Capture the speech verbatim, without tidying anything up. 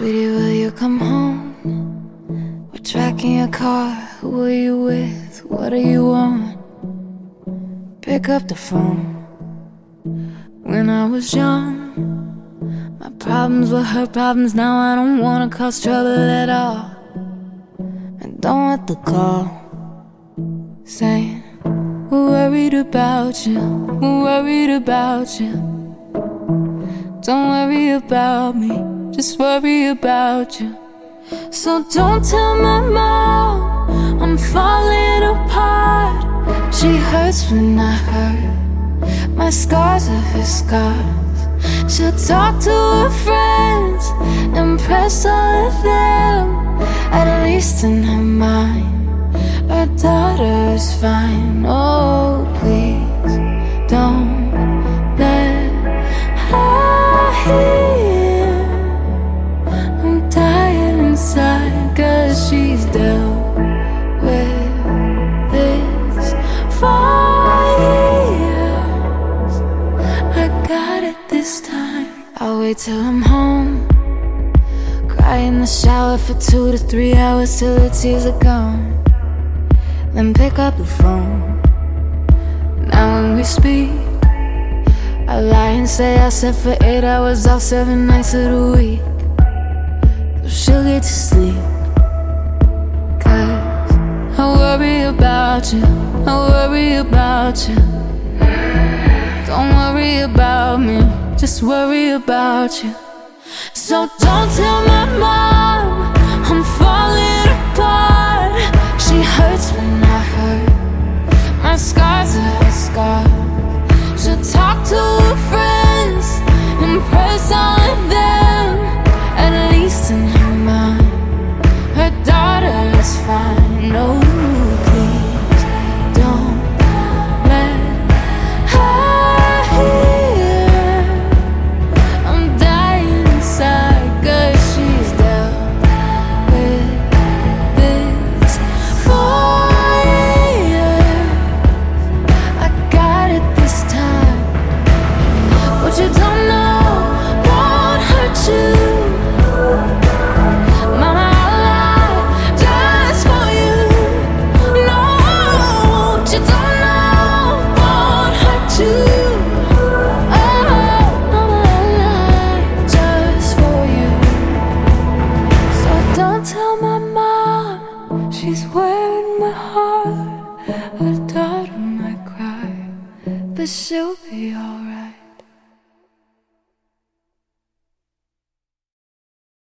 Sweetie, will you come home? We're tracking your car. Who are you with? What do you want? Pick up the phone. When I was young, my problems were her problems. Now I don't wanna cause trouble at all. And don't want the call saying we're worried about you, we're worried about you. Don't worry about me, just worry about you. So don't tell my mom I'm falling apart. She hurts when I hurt, my scars are her scars. She'll talk to her friends, impress all of them. At least in her mind, her daughter is fine. Oh, please don't let her hear I'm dying inside, 'cause she's dealt with this for years. I got it this time. I'll wait till I'm home, cry in the shower for two to three hours till the tears are gone. Then pick up the phone. Now when we speak, I lie and say I slept for eight hours all seven nights of the week. So she'll get to sleep, 'cause I worry about you, I worry about you. Don't worry about me, just worry about you. So don't tell my mom I'm falling apart. She hurts when I hurt, my scars are her scars. She'll talk to her friends, impress all of them. At least in her mind, her daughter is fine. No, please don't let her hear I'm dying inside, 'cause she's dealt with this for years. I got it this time. What you don't know won't hurt you. Mama, I'll lie just for you. No, what you don't know won't hurt you. Oh, mama, I'll lie just for you. So don't tell my mom she's wearing my heart. Her daughter might cry, but she'll be alright.